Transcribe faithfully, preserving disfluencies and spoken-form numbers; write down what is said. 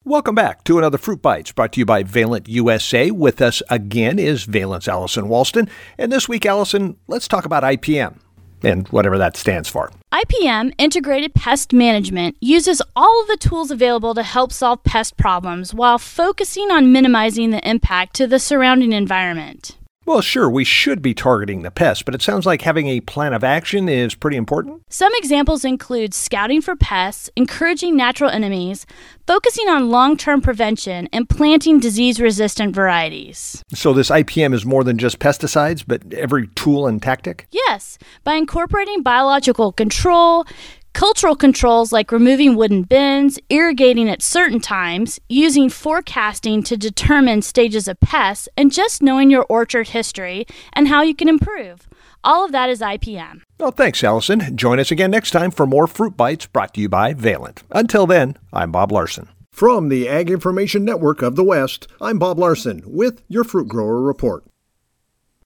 Welcome back to another Fruit Bites brought to you by Valent U S A. With us again is Valent's Allison Walston. And this week, Allison, let's talk about I P M and whatever that stands for. I P M, Integrated Pest Management, uses all of the tools available to help solve pest problems while focusing on minimizing the impact to the surrounding environment. Well, sure, we should be targeting the pests, but it sounds like having a plan of action is pretty important. Some examples include scouting for pests, encouraging natural enemies, focusing on long-term prevention, and planting disease-resistant varieties. So this I P M is more than just pesticides, but every tool and tactic? Yes, by incorporating biological control, cultural controls like removing wooden bins, irrigating at certain times, using forecasting to determine stages of pests, and just knowing your orchard history and how you can improve. All of that is I P M. Well, thanks, Allison. Join us again next time for more Fruit Bites brought to you by Valent. Until then, I'm Bob Larson. From the Ag Information Network of the West, I'm Bob Larson with your Fruit Grower Report.